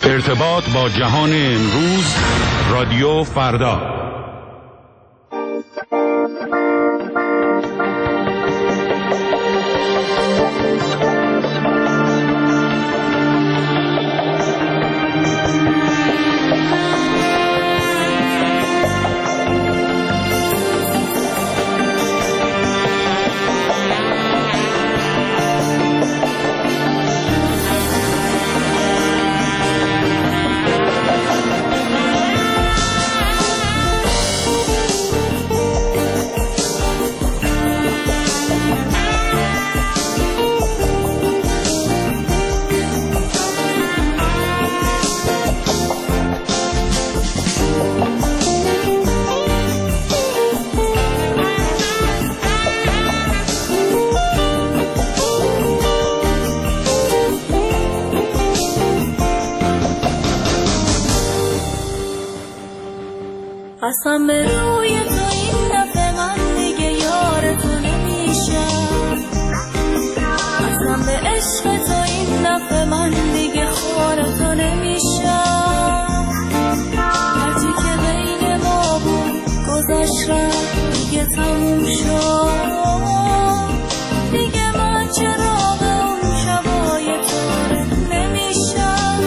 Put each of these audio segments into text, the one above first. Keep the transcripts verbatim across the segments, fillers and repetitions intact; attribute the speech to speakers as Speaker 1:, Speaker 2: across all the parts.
Speaker 1: ارتباط با جهان امروز، رادیو فردا.
Speaker 2: قسم به روی تو این دفعه من دیگه یار تو نمیشم، قسم به عشق تو این دفعه من دیگه خوار تو نمیشم. هرچی که بین ما بود گذشت رفت دیگه تموم شد، دیگه من چراغ اون شبای تارک نمیشم،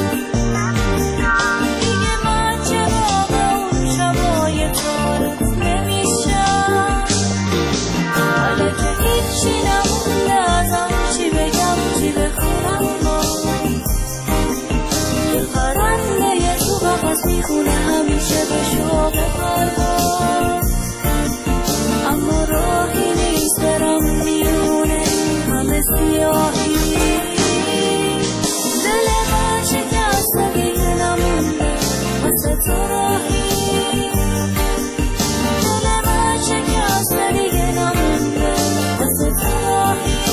Speaker 2: دیگه من چراغ اون شبای تارک نمیشم. حالا که هیچی نمونده ازم، چی بگم چی بکنم من، یه پرنده یه تو قفس میخونه همیشه به شوق پرواز، اما راهی نیست برم میونه همه سیاهی. دل من شکسته دیگه نمونده واسه تو راهی، دل من شکسته دیگه نمونده واسه تو راهی.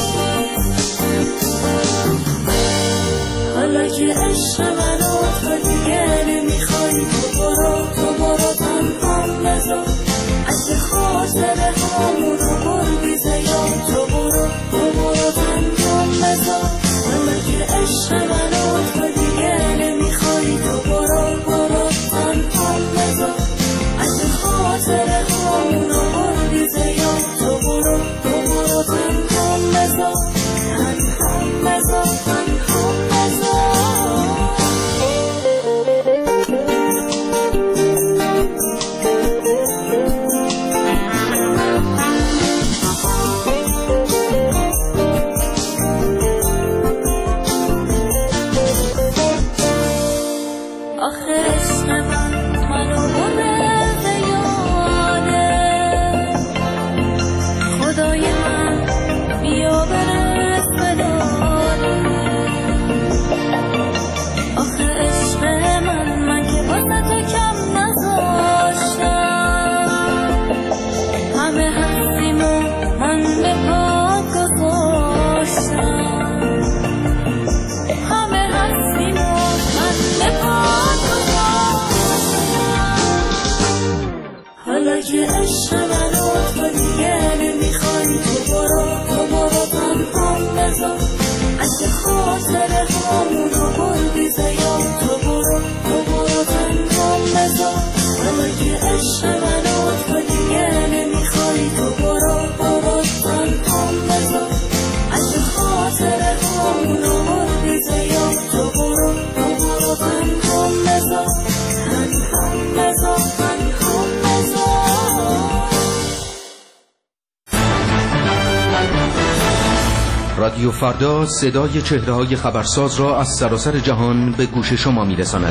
Speaker 2: حالا که عشق منو تو دیگه نمیخوای، تو برو تو برو تنهام بذار، اگه خاطره همونو بردی زیاد، تو برو تو برو تنهام بذار. حالا که عشق منو تو دیگه نمیخوای، تو برو برو تنهام بذار، اگه خاطره همونو بردی زیاد، تو برو تو برو تنهام بذار، تنهام بذار تنهام بذار. که عشق منو تو دیگه نمیخوای، تو برو تو برو تنهام بذار، اگه خاطره همونو بردی زیاد، تو برو تو برو تنهام بذار. حالا که عشق منو تو دیگه نمیخوای، تو برو برو تنهام بذار، اگه خاطره همونو بردی زیاد، تو برو تو برو تنهام بذار، تنهام بذار تنهام بذار.
Speaker 3: رادیو فردا صدای چهره‌های خبرساز را از سراسر جهان به گوش شما می‌رساند.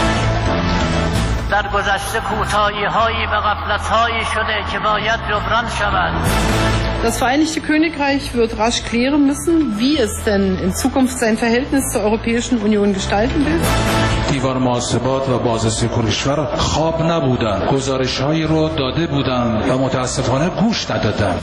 Speaker 4: در گذشته کوتاهی‌هایی به غفلت‌هایی شده که باید جبران شود.
Speaker 5: Das Vereinigte Königreich wird rasch klären müssen, wie es denn in Zukunft sein Verhältnis zur Europäischen Union gestalten will.
Speaker 6: دیوار محاسبات و بازرسی کشور خواب نبودند، گزارش‌هایی رو داده بودند و متاسفانه گوش ندادند.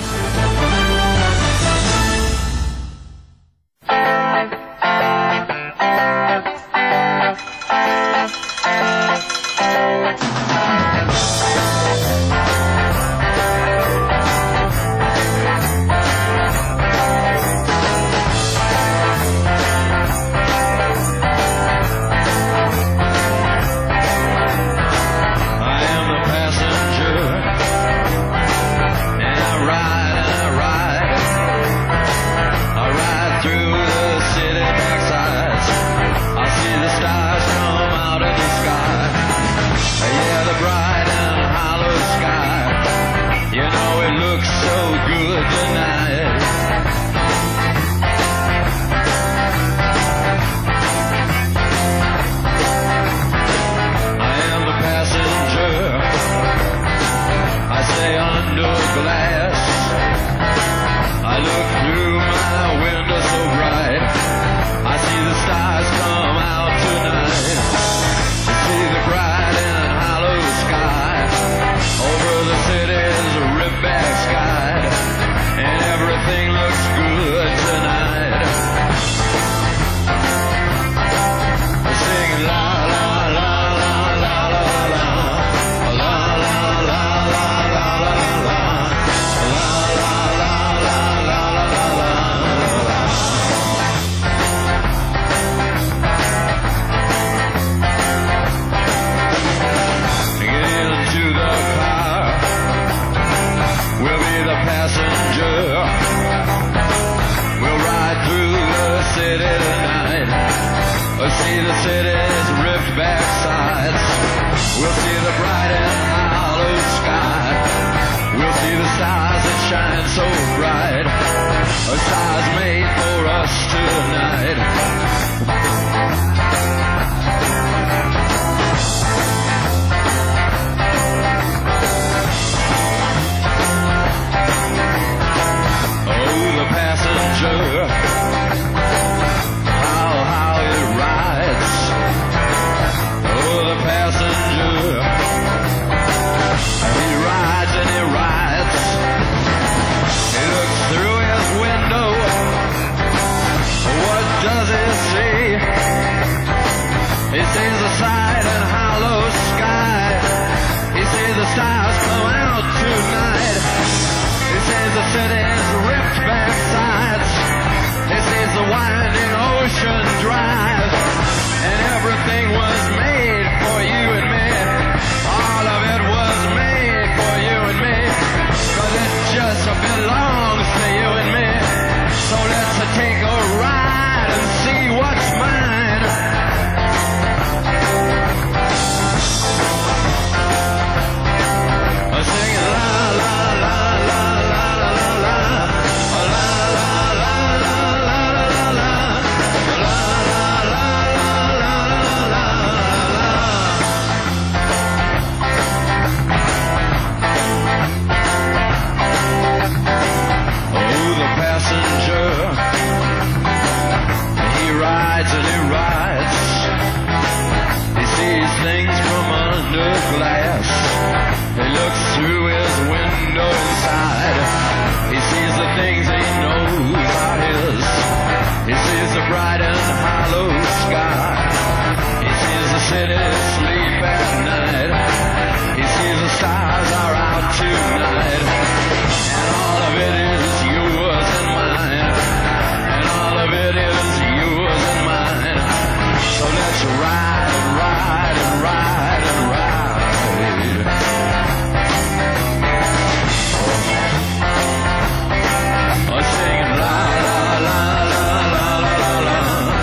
Speaker 7: good tonight. I am the passenger, I stay under glass. I look through my window so bright, I see the stars come out tonight. I see the bright and hollow sky over the city's ripped-back sky, and everything looks good tonight. I sing la la la la la la la la la la la la la la passenger. We'll ride through the city tonight. We'll see the city's ripped back sides. We'll see the bright and hollow sky. We'll see the stars that shine so bright. A stars made for us tonight. Passenger, how, how it rides. Oh, the passenger, he rides and he rides. He looks through his window. What does he see? He sees the side and hollow sky. He sees the stars come out tonight. He sees the city's ripped back sides. He sees the winding ocean drive. And everything was made for you and me. All of it was made for you and me. Cause it just belongs to you and me. So let's take a ride and see what's mine. Singing la la la la la la la la la la la oh, the passenger, he rides and he rides. He sees things from under glass. He looks through his window inside. He sees the things he knows are his. He sees the bright and hollow sky. He sees the city sleep at night. He sees the stars are out tonight. And all of it is yours and mine. And all of it is yours and mine. So let's ride and ride and ride and ride. Singing la la la la la la la la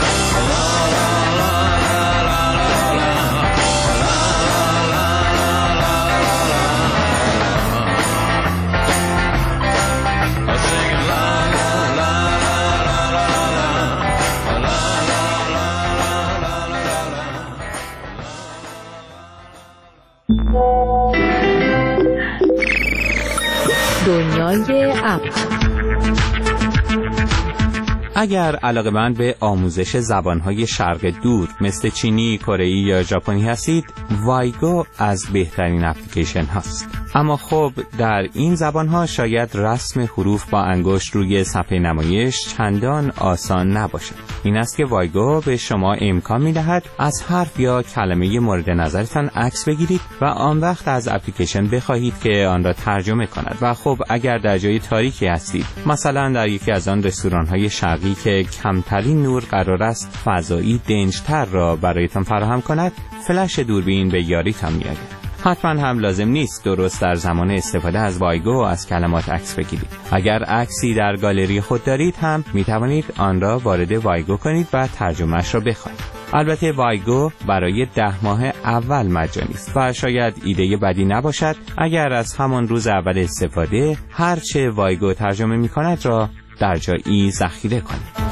Speaker 8: دنیای اپ.
Speaker 9: اگر علاقه‌مند به آموزش زبان‌های شرق دور مثل چینی، کره‌ای یا ژاپنی هستید، وایگو از بهترین اپلیکیشن هاست. اما خب در این زبان‌ها شاید رسم حروف با انگشت روی صفحه نمایش چندان آسان نباشد. این است که وایگو به شما امکان می‌دهد از حرف یا کلمه مورد نظرتان عکس بگیرید و آن وقت از اپلیکیشن بخواهید که آن را ترجمه کند. و خب اگر در جای تاریکی هستید، مثلا در یکی از آن رستوران‌های شرقی که کمترین نور قرار است فضایی دنج‌تر را برایتان فراهم کند، فلش دوربین به یاریتان می‌آید. حتما هم لازم نیست درست در زمان استفاده از وایگو از کلمات عکس بگیرید. اگر عکسی در گالری خود دارید هم می توانید آن را وارد وایگو کنید و ترجمه‌اش را بخوانید. البته وایگو برای ده ماه اول مجانی است و شاید ایده بدی نباشد اگر از همان روز اول استفاده هرچه وایگو ترجمه می کند را در جایی ذخیره کنید.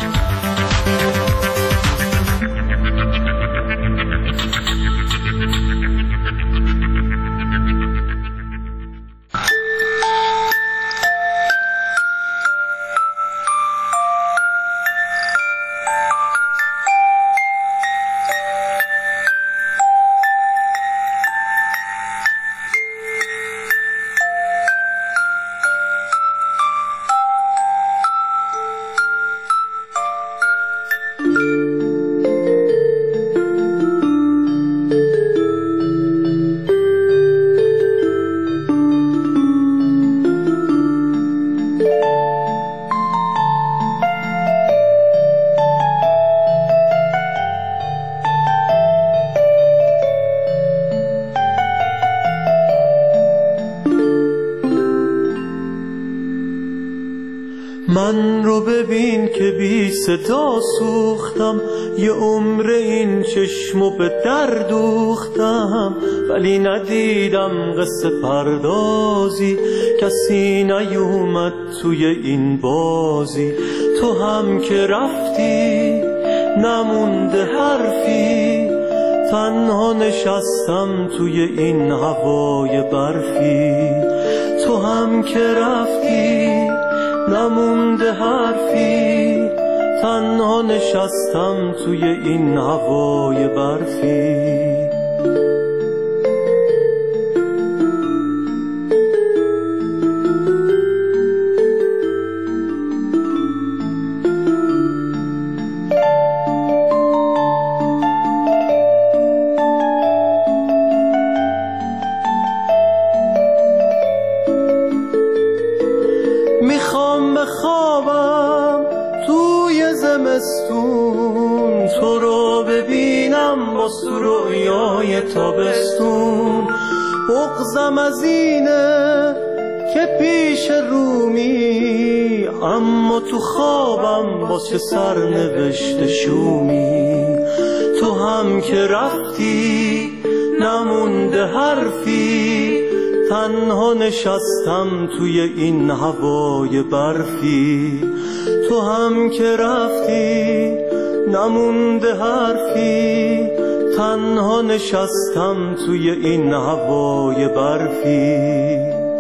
Speaker 10: من رو ببین که بی صدا سوختم، یه عمر این چشمو به در دوختم، ولی ندیدم قصه پردازی، کسی نیومد توی این بازی. تو هم که رفتی نمونده حرفی، تنها نشستم توی این هوای برفی. تو هم که رفتی نمونده حرفی، تنها نشستم توی این هوای برفی. میخوام بخوابم توی زمستون، تو رو ببینم با رویای تابستون. بغضم از اینه که پیش رومی، اما تو خوابم واسه سرنوشت شومی. تو هم که رفتی نمونده حرفی، تنها نشستم توی این هوای برفی. تو هم که رفتی نمونده حرفی، تنها نشستم توی این هوای برفی.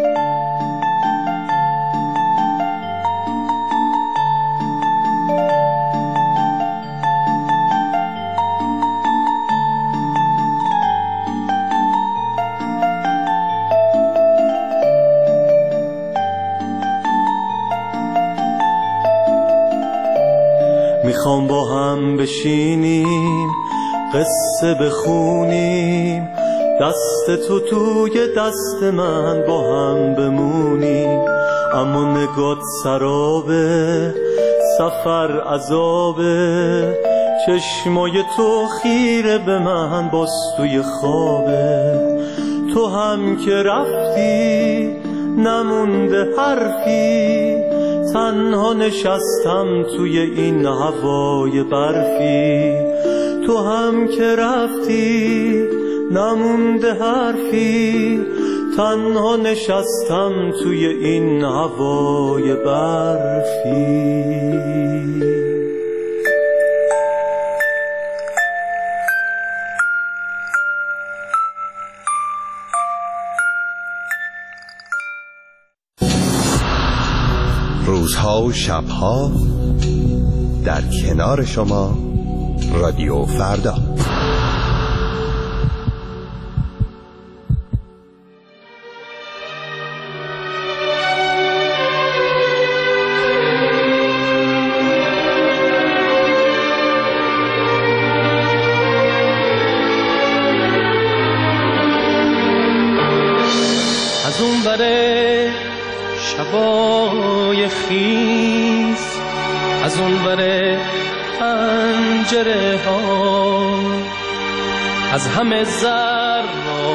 Speaker 10: میخوام با هم بشینیم قصه بخونیم، دست تو توی دست من با هم بمونیم. اما نگات سرابه، سفر عذابه، چشمای تو خیره به من باز توی خوابه. تو هم که رفتی نمونده حرفی، تنها نشستم توی این هوای برفی. تو هم که رفتی نمونده حرفی، تنها نشستم توی این هوای برفی.
Speaker 11: روزها و شبها در کنار شما رادیو فردا.
Speaker 10: از اون بره شبای خیز، از اون بره پنجره ها، از همه ذرات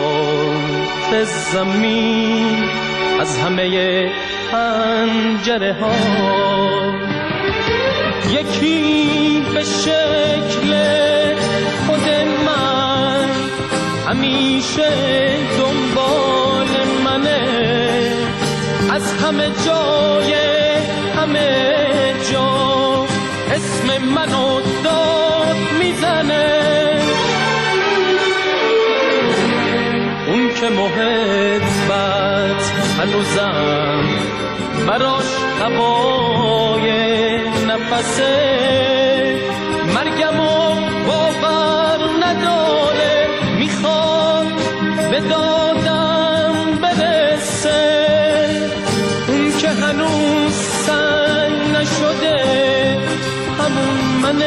Speaker 10: زمین، از همه پنجره ها، یکی به شکل همیشه دنبال منه، از همه جای همه جا اسم منو داد میزنه. اون که محبت هنوزم براش هوای نفسه، مرگمو باور نداره، میخواد به دادم برسه. اون که هنوز سنگ نشده، همون من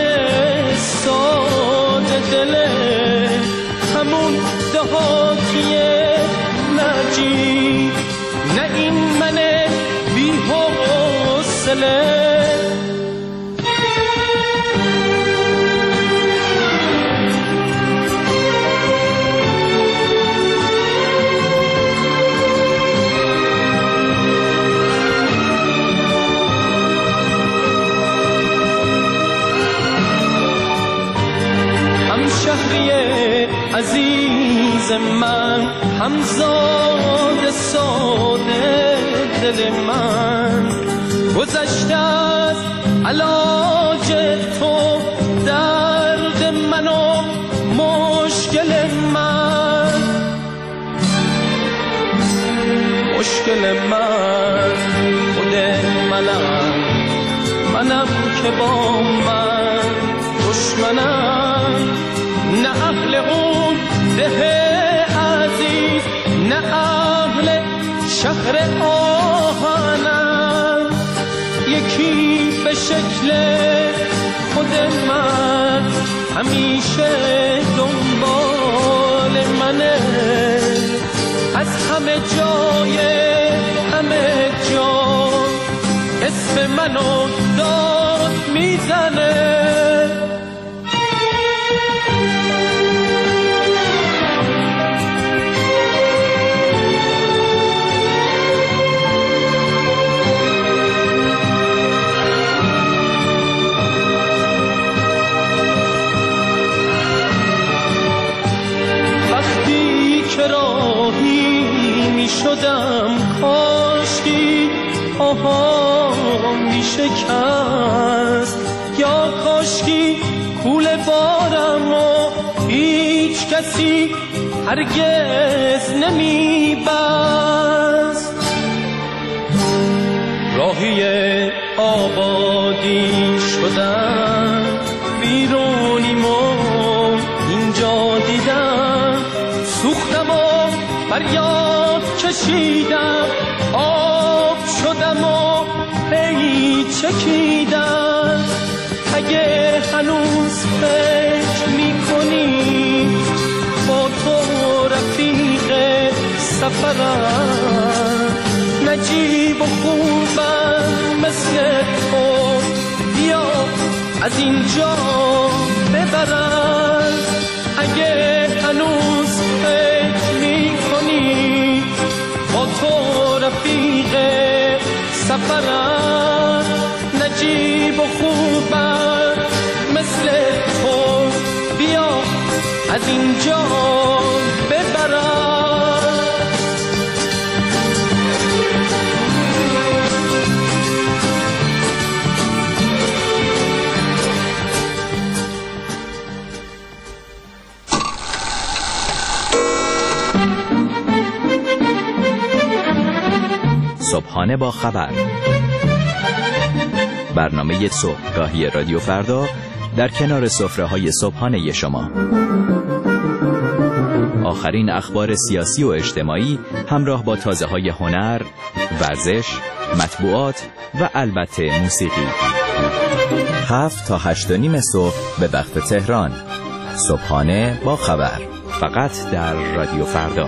Speaker 10: ساده دله، همون دهاتیه نجی، نه این من بی حوصله. شهری عزیز من، همزاد ساده دل من، گذشته از علاج تو درد من و مشکل من. مشکل من خود منم، منم که با من دشمنم، نه اهل اون ده عزیز، نه اهل شهر آهنم. یکی به شکل خود من همیشه دنبال منه، از همه جای همه جا اسم منو داد میزنه. شدم کاشکی آها می شکست، یا کاشکی کوله بارم و هیچ کسی هرگز نمی بست. راهی آبادی شدم، بیرونیم و اینجا دیدم، سوختم و فریاد کشیدم، آب شدم و هی چکیدم. اگه هنوز فکر میکنی با تو رفیق سفرم، نجیب و خوبم مثل تو، بیا از اینجا ببرم. اگه هنوز فکر میکنی با تو رفیق سفرم، نجیب و خوبم مثل تو، بیا از اینجا ببرم.
Speaker 12: صبحانه با خبر، برنامه صبحگاهی رادیو فردا در کنار سفره‌های صبحانه شما. آخرین اخبار سیاسی و اجتماعی همراه با تازه‌های هنر، ورزش، مطبوعات و البته موسیقی. هفت تا هشت و نیم صبح به وقت تهران. صبحانه با خبر، فقط در رادیو فردا.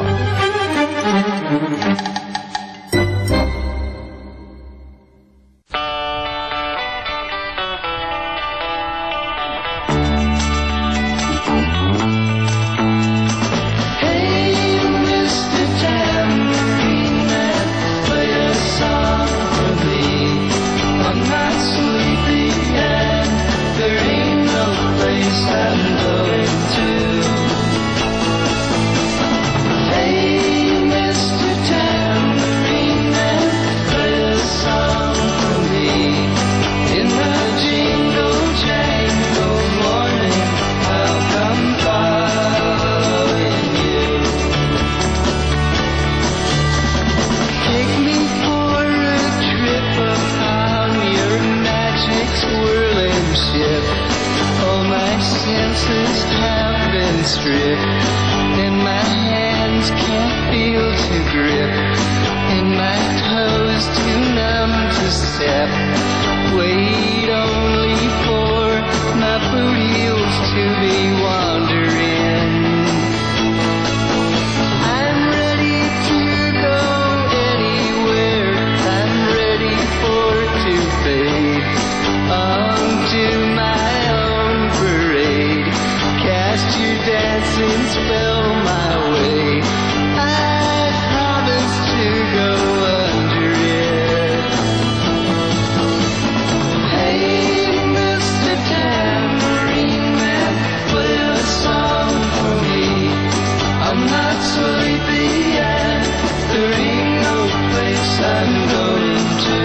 Speaker 13: drip, and my hands can't feel to grip, and my toes too numb to step. Wait only for my boot heels to be wandering. I'm ready to go anywhere. I'm ready for to fade onto my own parade. Cast your dancing spell my way. I promise to go under it. Hey, Mister Tambourine Man, play a song for me. I'm not sleepy yet. There ain't no place I'm going to.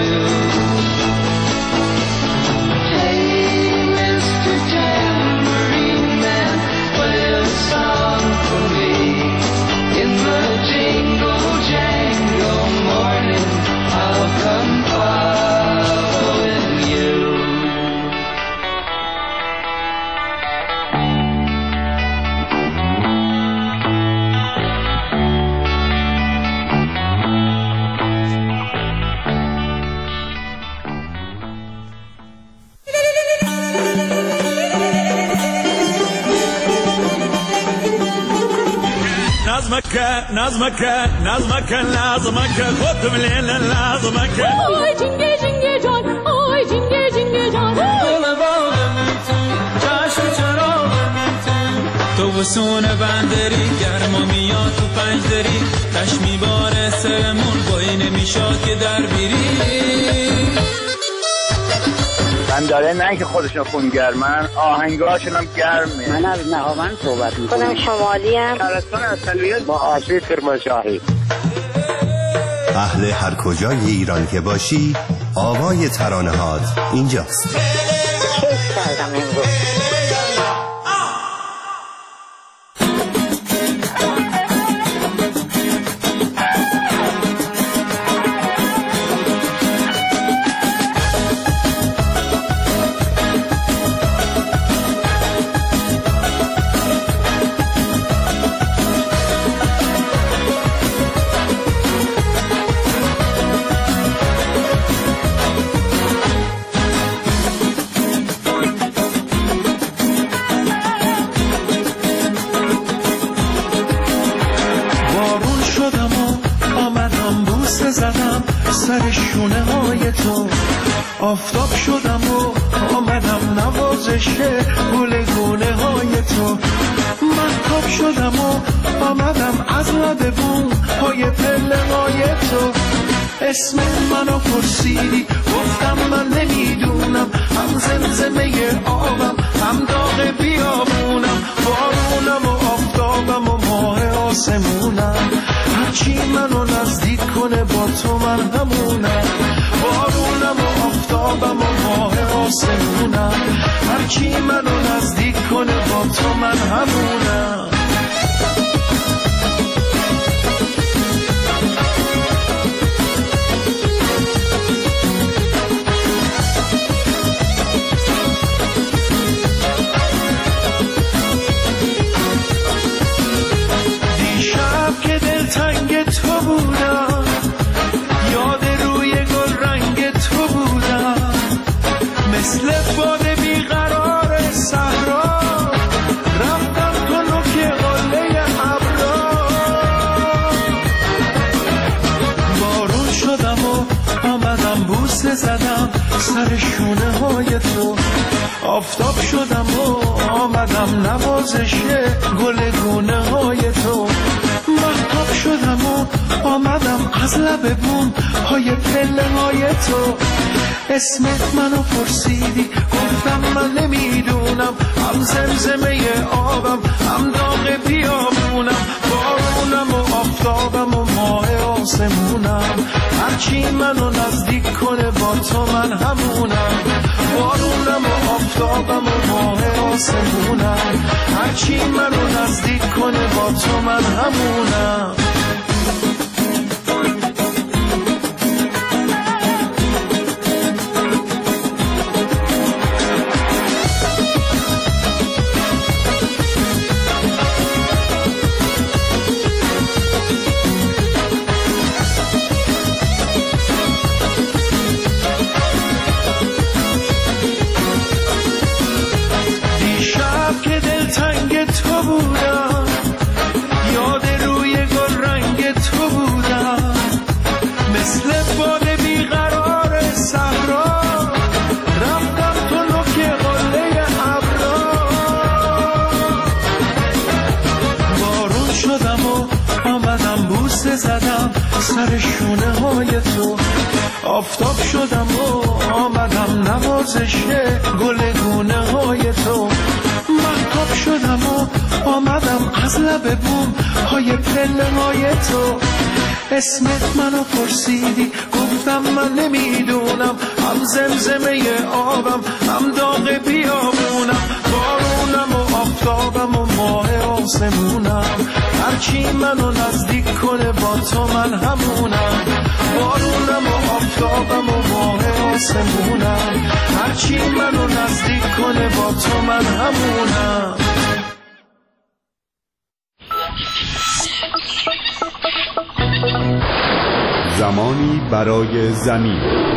Speaker 14: نظمك نظمك نظمك لازمك خود مليل لازمك
Speaker 2: آی جنگه جنگه جان آی جنگه جنگه جان
Speaker 10: دل باغمی تو چشم چراغمی تو تو وسون بندری گرما میاد تو پنج دری تش میباره سرمون بایی نمیشاد که در بیری
Speaker 15: من داره نه که خودشون خونگرمن آهنگاشون هم گرمه.
Speaker 16: من از نهاوند صحبت میکنم. خودم شمالی ام.
Speaker 15: شهرستان اصلیت با آشوی کرمانشاهی.
Speaker 11: اهل هر کجای ایران که باشی آوای ترانه هات اینجاست.
Speaker 16: کیف کردم امروز.
Speaker 17: سر شونه های تو آفتاب شدم و آمدم نوازش گل گونه های تو مهتاب شدم و آمدم از لب بوم های پله های تو اسم منو پرسیدی گفتم من نمیدونم هم زمزمه آبم هم داغ بیابونم بارونم و آفتابم و ماه آسمونم هرچی منو نزدیک کنه با تو من همونم بارونم و آفتابم و ماه آسمونم هرچی منو نزدیک کنه با تو من همونم زدم سر شونه های تو آفتاب شدم و آمدم نوازش گل گونه های تو مهتاب شدم و آمدم از لب بوم های پله های تو اسمت منو پرسیدی گفتم من نمیدونم هم زمزمه آبم هم داغ بیابونم بارونم و آفتابم و ماه آسمونم هرچی منو نزدیک کنه با تو من همونم بارونم و آفتابم و ماه آسمونم هرچی منو نزدیک کنه با تو من همونم سر شونه های تو. آفتاب شدم و آمدم نوازش گل گونه های تو. مهتاب شدم و آمدم از لب بوم های پله های تو. اسمت منو پرسیدی گفتم من نمیدونم، هم زمزمه آبم هم داغ بیابونم، بارونم و آفتابم و ماه آسمونم، هرچی منو نزدیک کنه با تو من همونم. بارونم و آفتابم و ماه آسمونم، هرچی منو نزدیک کنه با تو من همونم.
Speaker 1: زمانی برای زمین.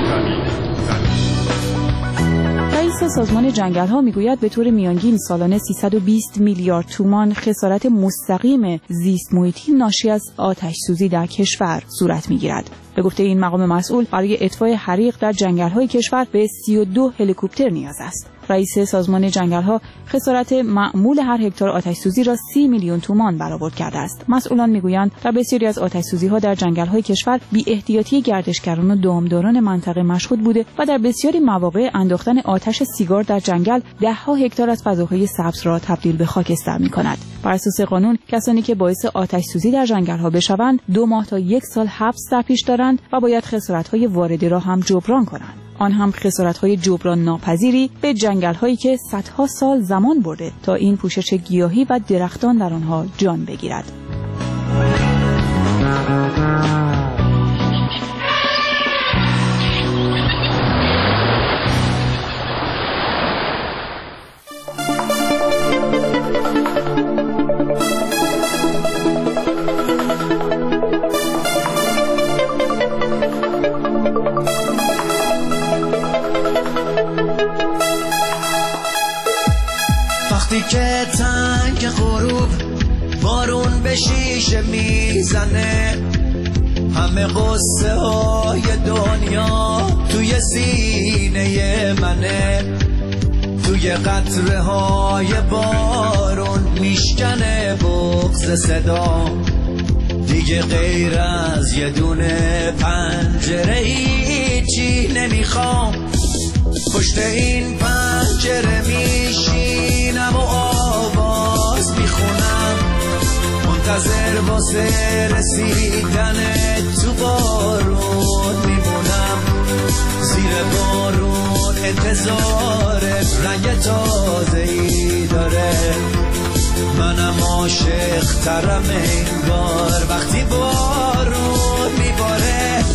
Speaker 18: رئیس سازمان جنگل‌ها میگوید به طور میانگین سالانه سیصد و بیست میلیارد تومان خسارت مستقیم زیست محیطی ناشی از آتش‌سوزی در کشور صورت می‌گیرد. به گفته این مقام مسئول برای اطفاء حریق در جنگل‌های کشور به سی و دو هلیکوپتر نیاز است. رئیس سازمان جنگل‌ها خسارت معمول هر هکتار آتش‌سوزی را سی میلیون تومان برآورد کرده است. مسئولان میگویند در بسیاری از آتش‌سوزی‌ها در جنگل‌های کشور بی‌احتیاطی گردشگران و دامداران منطقه مشهود بوده و در بسیاری مواقع انداختن آتش سیگار در جنگل ده‌ها هکتار از فضاهای سبز را تبدیل به خاکستر می‌کند. بر اساس قانون کسانی که باعث آتش‌سوزی در جنگل‌ها بشوند دو ماه تا یک سال حبس در پیش دارند و باید خسارت‌های وارده را هم جبران کنند. آن هم خسارت‌های جبران ناپذیری به جنگل‌هایی که صدها سال زمان برده تا این پوشش گیاهی و درختان در آنها جان بگیرد.
Speaker 19: وقتی که تنگ غروب بارون به شیشه میزنه، همه قصه های دنیا توی سینه منه، توی قطره های بارون میشکنه بغض صدا، دیگه غیر از یه دونه پنجره هیچی نمیخوام، پشت این پنجره میشینم و آواز میخونم، منتظر واسه رسیدن تو بارون میمونم، زیر بارون انتظار رنگ تازه‌ای داره، منم عاشق ترم انگار وقتی بارون میباره.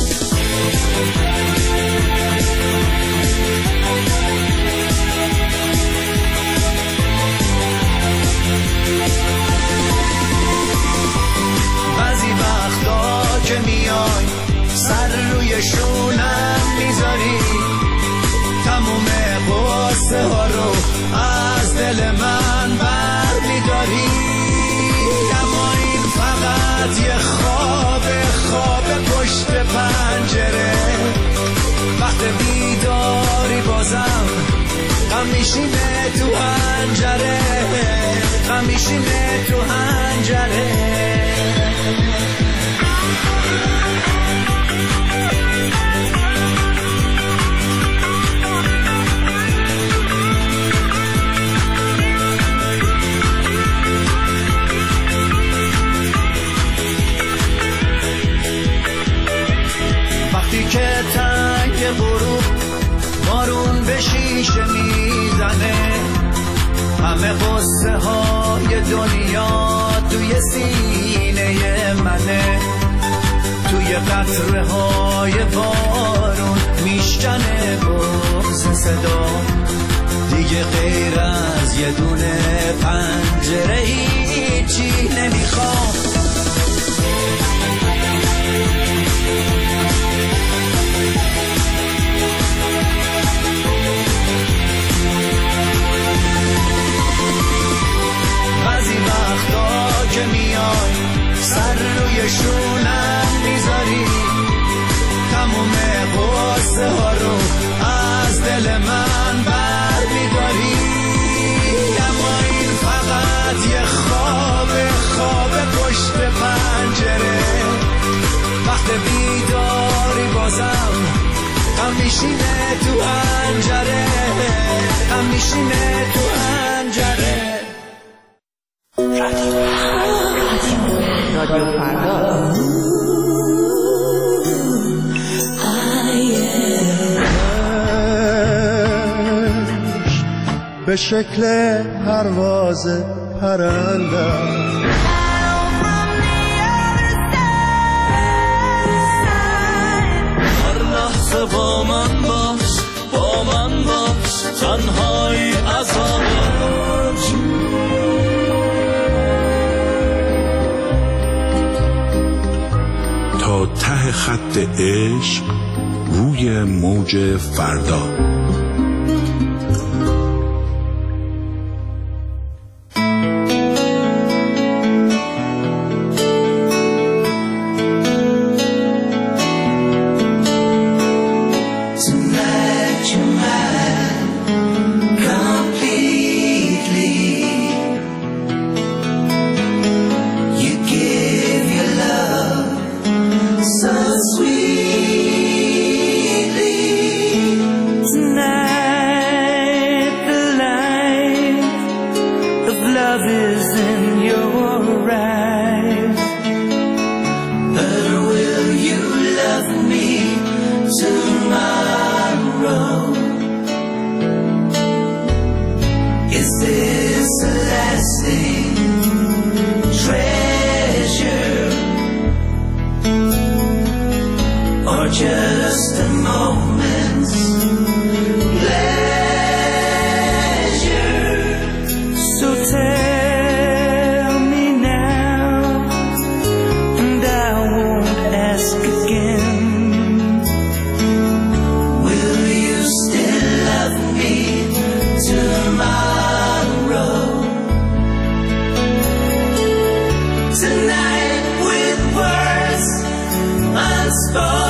Speaker 19: بعضی وقتا که میای سر روی شونم میذاری، تموم قصه ها رو از دل من بر میداری، اما این فقط یه خواب خواب پشت پنجره، وقت بیداری بازم غم میشینه تو حنجره، غم میشینه تو حنجره. وقتی که تنگ غروب بارون به شیشه میزنه، همه قصه های دنیا توی سینه منه، توی قطره های بارون میشکنه بغض صدا، دیگه غیر از یه دونه پنجره هیچی نمیخوام. بعضی وقتا که میای سر روی شونم میذاری، تموم قصه ها رو از دل من بر میداری، اما این فقط یه خواب خواب پشت پنجره، میشینه تو پنجره، غم میشینه تو پنجره.
Speaker 8: رادیو فردا
Speaker 17: به شکل پرواز پرنده
Speaker 19: هر لحظه با من باش، با من باش، تنهایی عذاب
Speaker 1: تا ته خط عشق روی موج فردا.
Speaker 19: Just a moment's pleasure. So tell me now, and I won't ask again. Will you still love me tomorrow? Tonight with words unspoken.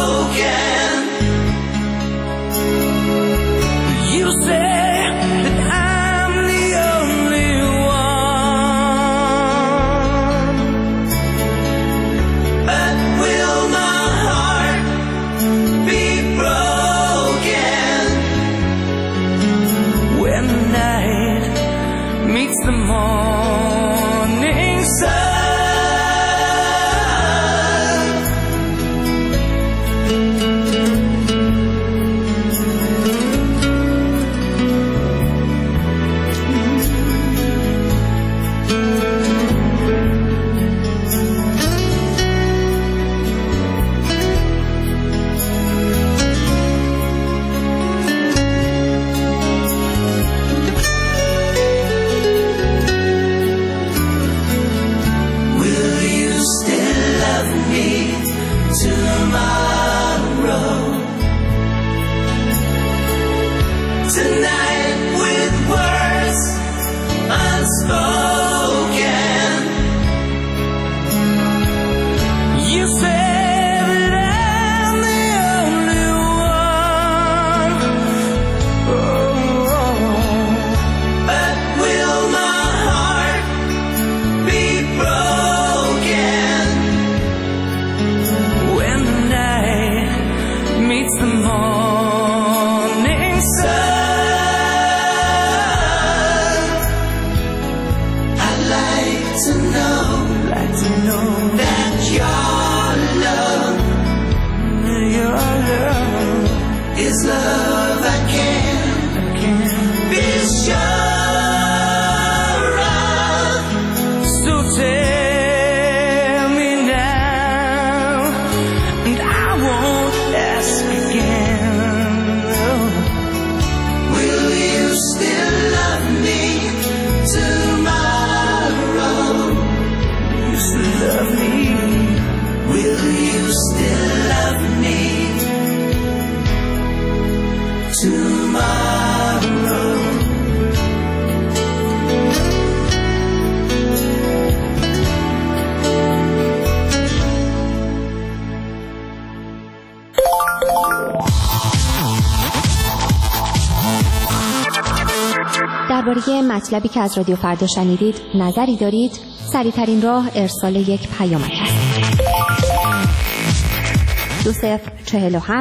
Speaker 8: درباره مطلبی که از رادیو فردا شنیدید نظری دارید؟ سریع‌ترین راه ارسال یک پیامک است. دو صفر چهل و هشت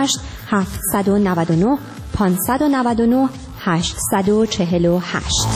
Speaker 8: هفت نه نه پانصد و نود و نه هشتصد و چهل و هشت.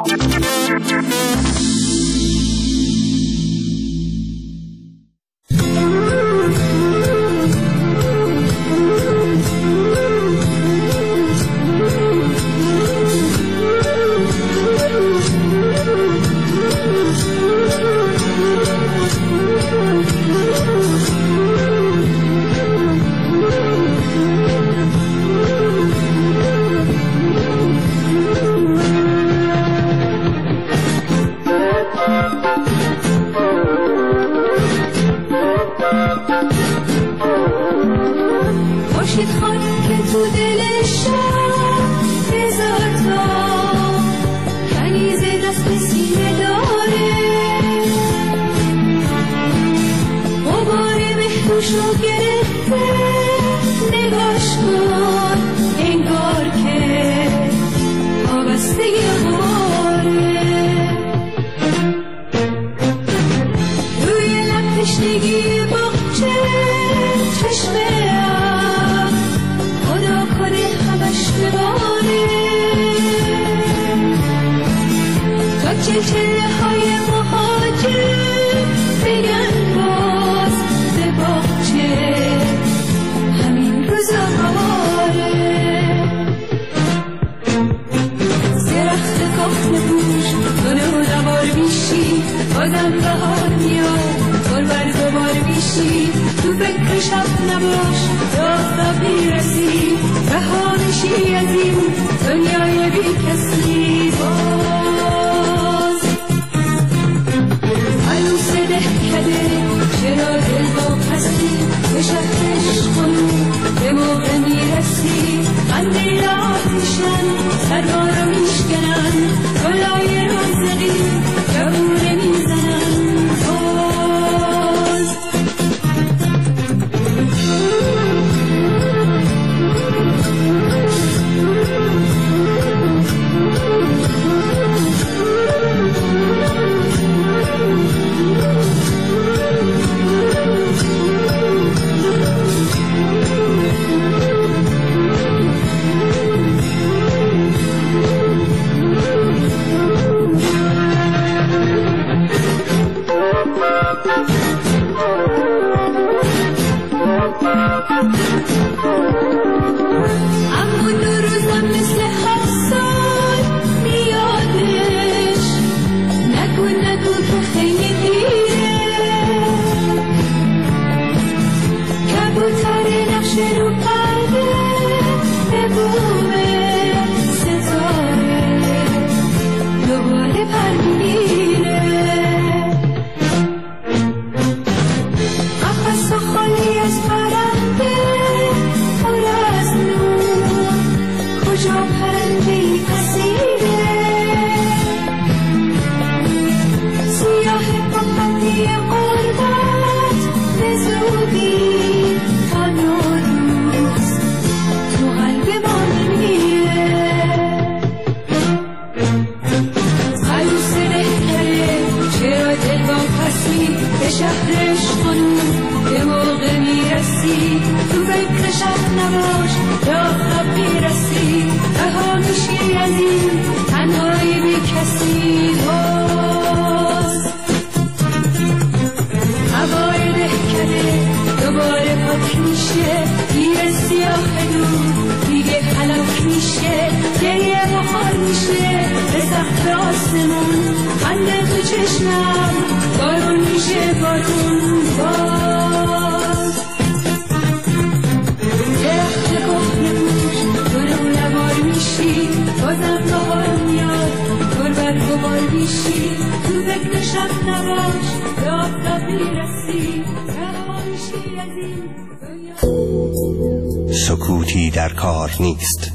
Speaker 11: سکوتی در کار نیست.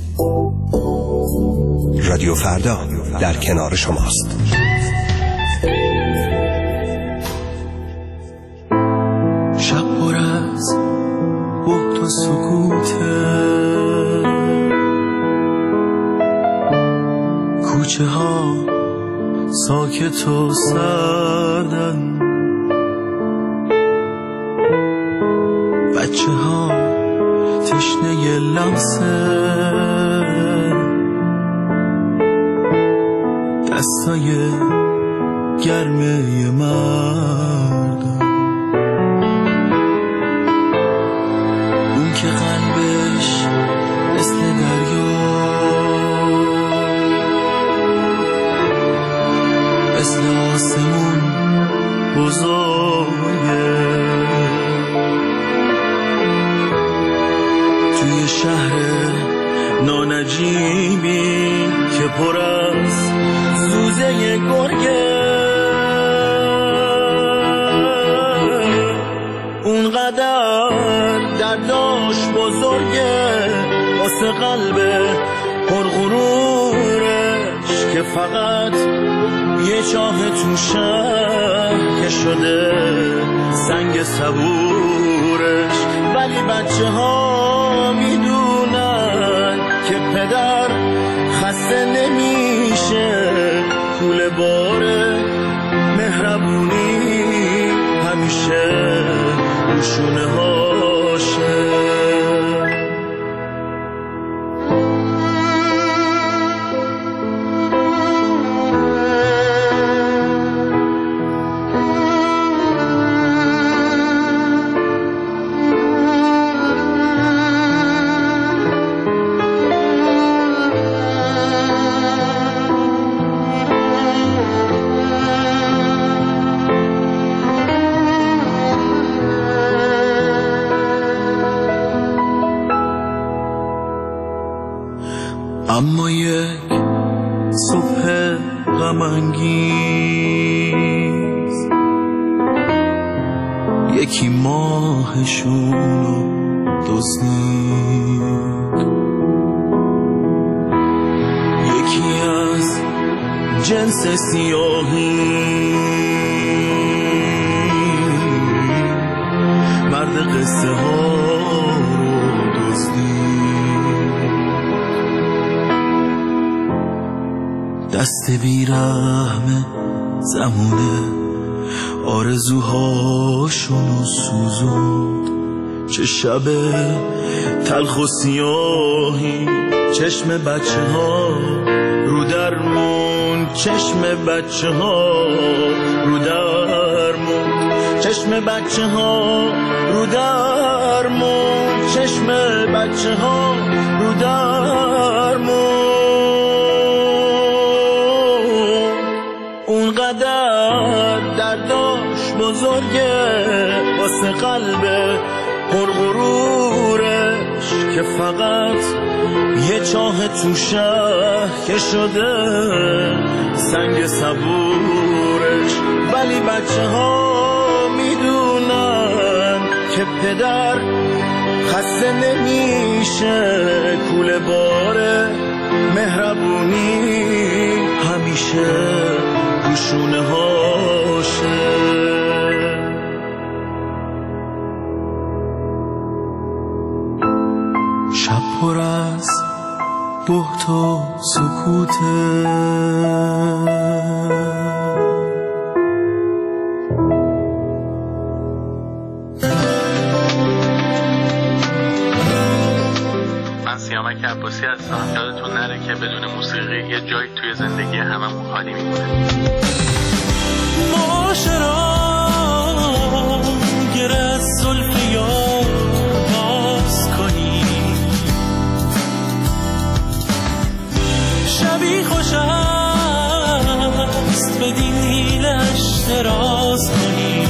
Speaker 11: رادیو فردا در کنار شماست.
Speaker 17: شب پر از بهت و سکوته، کوچه ها ساکت و سردن، بچه ها تشنه لمس دستای گرمه مردم، اون که قلبش مثل دریا، مثل آسمون بزرگه، توی شهر نانجیبی که پر از سوزه گرگه، اونقدر درداش بزرگه واسه قلب پرغرورش که فقط یه چاه تو شهر که شده سنگ صبورش. ولی بچه ها میدونن که پدر خسته نمیشه، کوله باره مهربونی همیشه روشونه هاشه. اما یک صبح غم‌انگیز یکی ماهشونو دزدید، یکی از جنس سیاهی مرد قصه ها رو دزدید، دست بیرحم زمونه آرزوهاشونو سوزوند. چه شب تلخ و سیاهی چشم بچه ها رو درمون، چشم بچه ها رو درمون، چشم بچه ها رو درمون، چشم بچه ها رو درمون. اونقدر درداش بزرگه واسه قلب پرغرورش که فقط یه چاه تو شهر که شده سنگ صبورش. ولی بچه ها میدونن که پدر خسته نمیشه، کوله باره مهربونی همیشه روشونه هاشه. شب پر از بهت و سکوته،
Speaker 20: من سیامک عباسی هستم. یادتون نره که بدون موسیقی یه جایی توی زندگی هممون خالی میمونه.
Speaker 10: معاشران گر از زلف یار باز کنی، شبی خوش است بدین حیلش دراز کنی.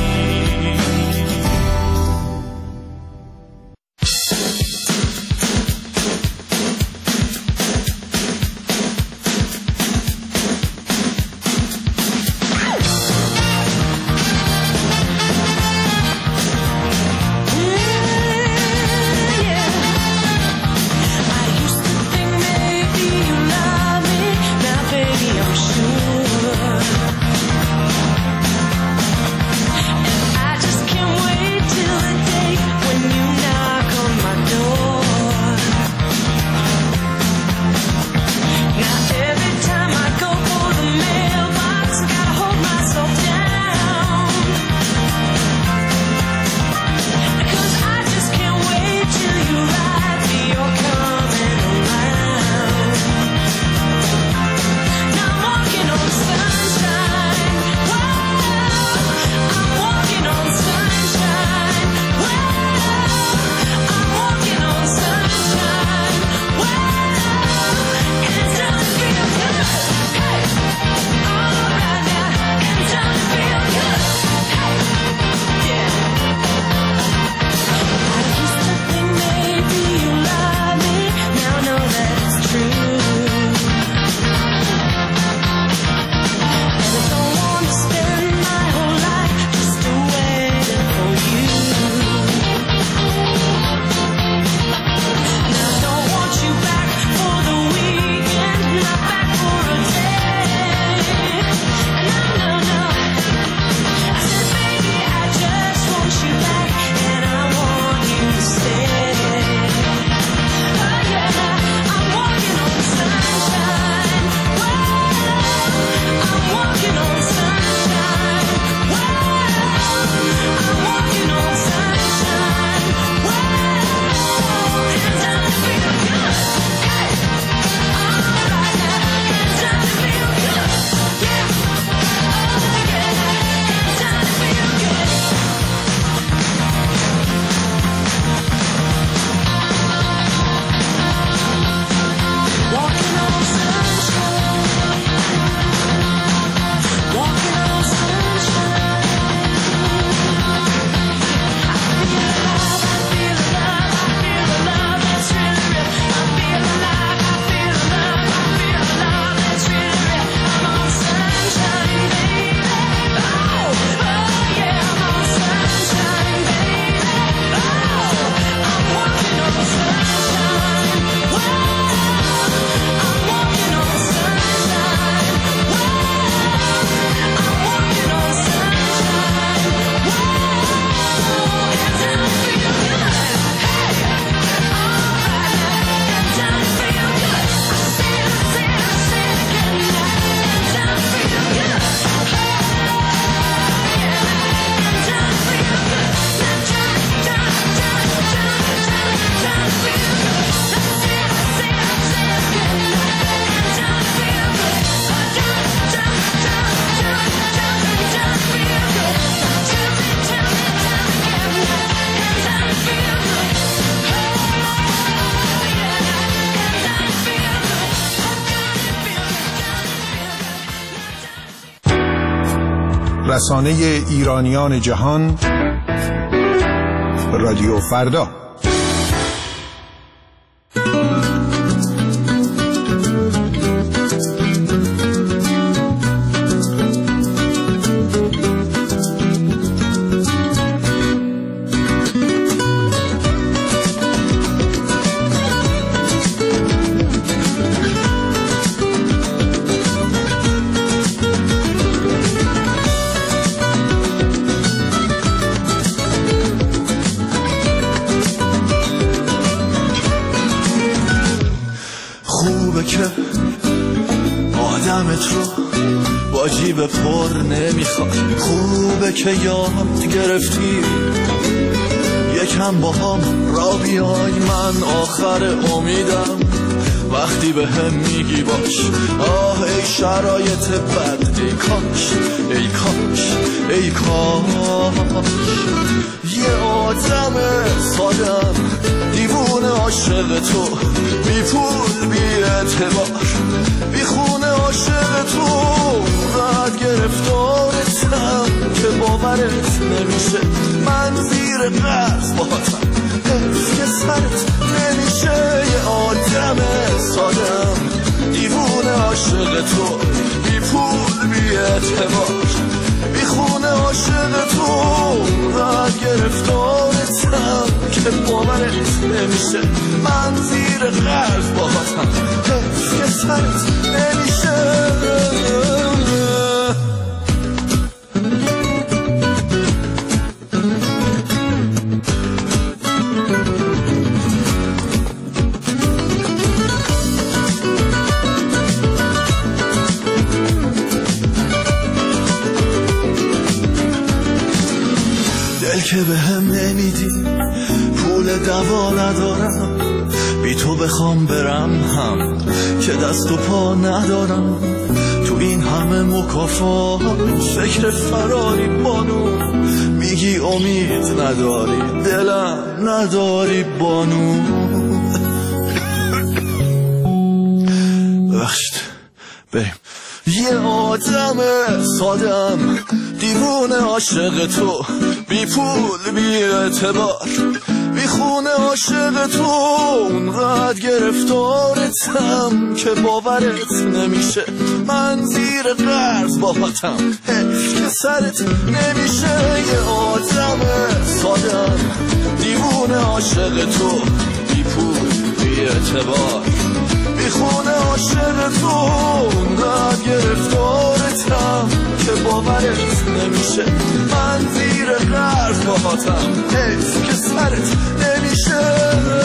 Speaker 21: رسانه ایرانیان جهان، رادیو فردا.
Speaker 22: جیب پر نمیخواد. خوبه که یاد گرفتی یکم با هم را بیای، من آخر امیدم وقتی به هم میگی باش. آه ای شرایط بد، ای کاش ای کاش ای کاش یه آدم سادم دیوونه عاشق تو، بی پول بی اعتبار بی خونه عاشق تو، بعد گرفتارتم که باورت نمیشه، من زیر قرض باهاتم حیف که سرت نمیشه. یه آدم سادم دیوونه عاشق تو، بی پول بی اعتبار بی خونه عاشق تو، بعد گرفتارتم که باورت نمیشه، من زیر قرض باهاتم حیف که سرت نمیشه. که به هم نمیدی، پول دوا ندارم، بی تو بخوام برم هم که دست و پا ندارم، تو این همه مکافات فکر فراری بانو، میگی امید نداری دلم نداری بانو. ببخشید بریم. یه آدم سادم دیوونه عاشق تو، بی پول بی اعتبار بی خونه عاشق تو، اونقدر گرفتارتم که باورت نمیشه، من زیر قرض باهاتم حیف که سرت نمیشه. یه آدم سادم دیوونه عاشق تو، بی پول بی اعتبار بی خونه عاشق تو، اونقدر گرفتارتم که باورت نمیشه، من زیر قرض باهاتم حیف که سرت نمیشه.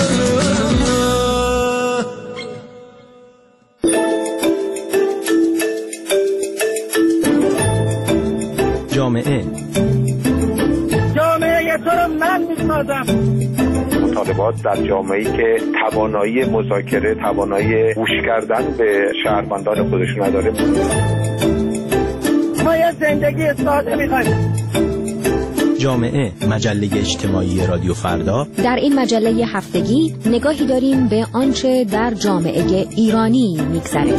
Speaker 23: جامعه
Speaker 24: جامعه تو رو من میسازم.
Speaker 25: مطالبات در جامعه‌ای که توانایی مذاکره، توانایی گوش کردن به شهروندان خودشون نداره.
Speaker 24: ما یه زندگی ساده می‌خوایم.
Speaker 23: جامعه، مجله اجتماعی رادیو فردا.
Speaker 8: در این مجله هفتگی نگاهی داریم به آنچه در جامعه ایرانی می‌گذره.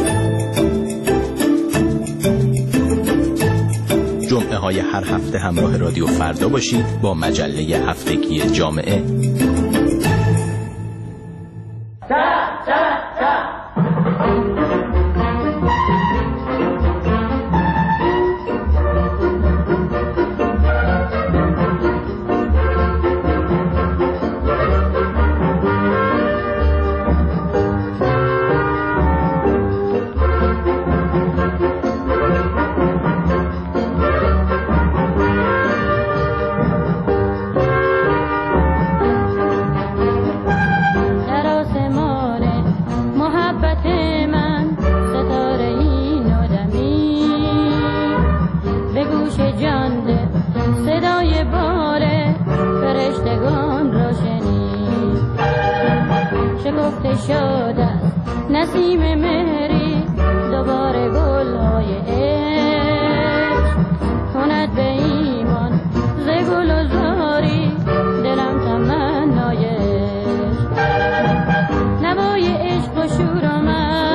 Speaker 23: جمعه های هر هفته همراه رادیو فردا باشید با مجله هفتگی جامعه.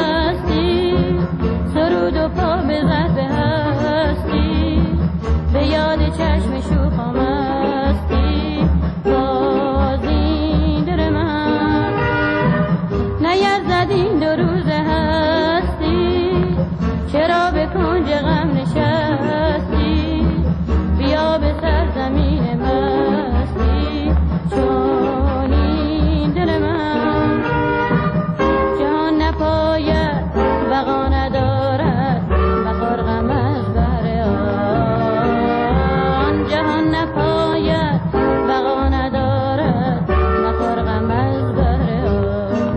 Speaker 2: به
Speaker 3: چشم شوخم هستی باز این دل من نیرزد این دو روز هستی چرا به کنج غم نشستی بیا به سرزمین مستی چون این دل من جهان نپاید بقا ندارد مخور غم از بهر آن جهان نپاید بقا ندارد مخور غم از بهر آن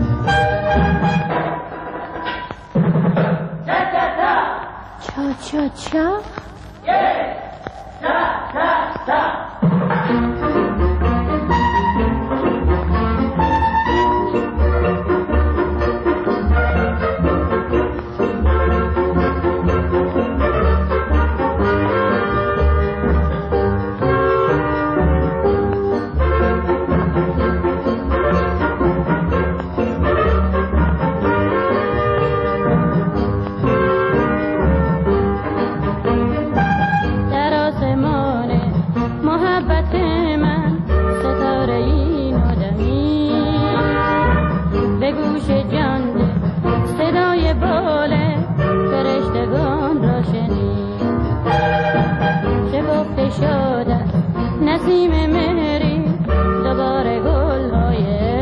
Speaker 3: چا چا چا نسیم مهری دوباره گل های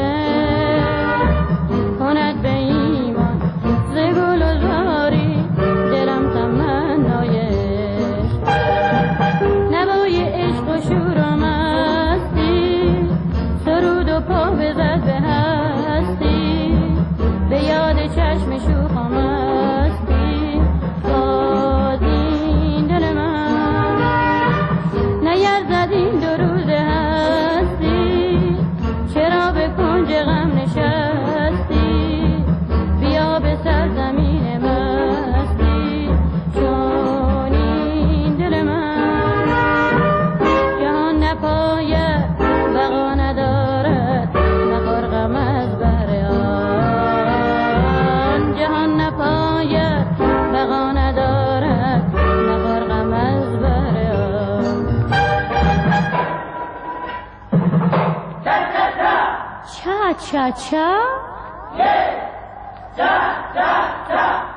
Speaker 3: کند به ایمان ز گل و زاری دلم تمنایش نوای عشق و شور و مستی سرود و پا بزد به هستی به یاد چشم شوخم هستی باز این دل من نیرزد این دو روز هستی چرا به کنج غم نشستی بیا به سرزمین مستی چون این دل من جهان نپاید بقا ندارد مخور غم از بهر آن جهان نپاید بقا ندارد مخور غم از بهر آن چا چا چا چا چا چا